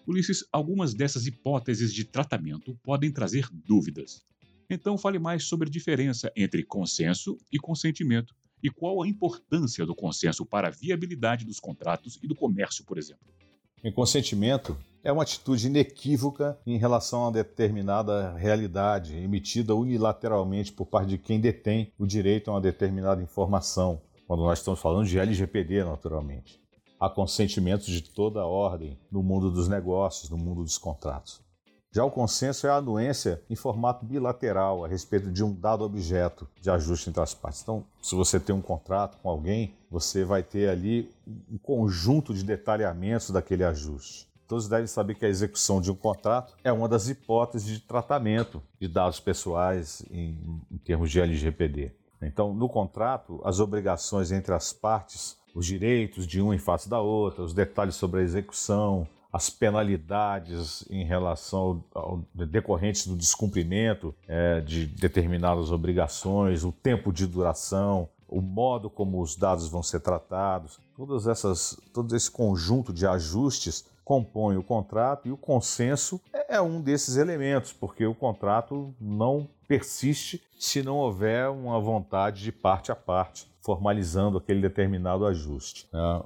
Ulisses, algumas dessas hipóteses de tratamento podem trazer dúvidas. Então, fale mais sobre a diferença entre consenso e consentimento e qual a importância do consenso para a viabilidade dos contratos e do comércio, por exemplo. O consentimento é uma atitude inequívoca em relação a determinada realidade, emitida unilateralmente por parte de quem detém o direito a uma determinada informação, quando nós estamos falando de LGPD, naturalmente. Há consentimentos de toda a ordem no mundo dos negócios, no mundo dos contratos. Já o consenso é a anuência em formato bilateral a respeito de um dado objeto de ajuste entre as partes. Então, se você tem um contrato com alguém, você vai ter ali um conjunto de detalhamentos daquele ajuste. Todos devem saber que a execução de um contrato é uma das hipóteses de tratamento de dados pessoais em termos de LGPD. Então, no contrato, as obrigações entre as partes, os direitos de uma em face da outra, os detalhes sobre a execução, as penalidades em relação ao decorrentes do descumprimento de determinadas obrigações, o tempo de duração, o modo como os dados vão ser tratados, todo esse conjunto de ajustes compõe o contrato, e o consenso é um desses elementos, porque o contrato não persiste se não houver uma vontade de parte a parte, formalizando aquele determinado ajuste.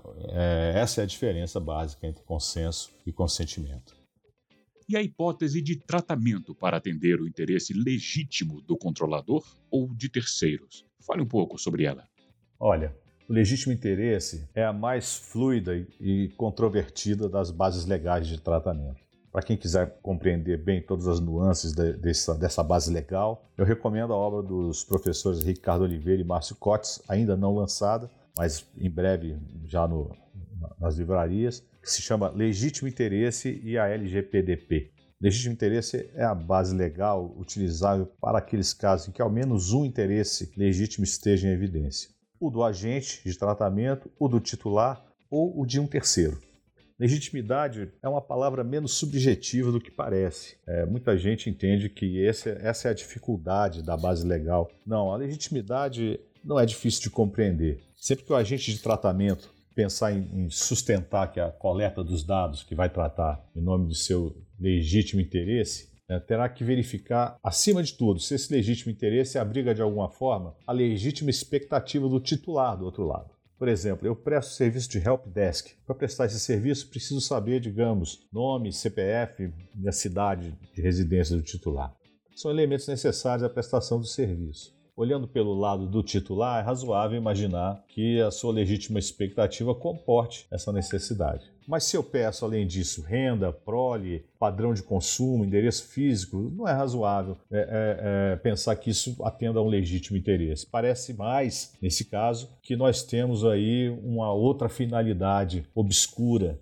Essa é a diferença básica entre consenso e consentimento. E a hipótese de tratamento para atender o interesse legítimo do controlador ou de terceiros? Fale um pouco sobre ela. Olha, o legítimo interesse é a mais fluida e controvertida das bases legais de tratamento. Para quem quiser compreender bem todas as nuances dessa base legal, eu recomendo a obra dos professores Ricardo Oliveira e Márcio Cotes, ainda não lançada, mas em breve já nas livrarias, que se chama Legítimo Interesse e a LGPDP. Legítimo interesse é a base legal utilizável para aqueles casos em que ao menos um interesse legítimo esteja em evidência: o do agente de tratamento, o do titular ou o de um terceiro. Legitimidade é uma palavra menos subjetiva do que parece. Muita gente entende que essa é a dificuldade da base legal. Não, a legitimidade não é difícil de compreender. Sempre que o agente de tratamento pensar em sustentar que a coleta dos dados que vai tratar em nome do seu legítimo interesse, terá que verificar, acima de tudo, se esse legítimo interesse abriga de alguma forma a legítima expectativa do titular do outro lado. Por exemplo, eu presto serviço de help desk. Para prestar esse serviço, preciso saber, digamos, nome, CPF e a cidade de residência do titular. São elementos necessários à prestação do serviço. Olhando pelo lado do titular, é razoável imaginar que a sua legítima expectativa comporte essa necessidade. Mas se eu peço, além disso, renda, prole, padrão de consumo, endereço físico, não é razoável pensar que isso atenda a um legítimo interesse. Parece mais, nesse caso, que nós temos aí uma outra finalidade obscura,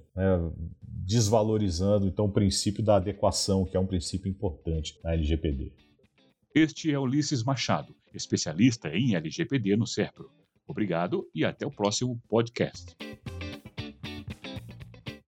desvalorizando então o princípio da adequação, que é um princípio importante na LGPD. Este é Ulisses Machado, especialista em LGPD no SERPRO. Obrigado e até o próximo podcast.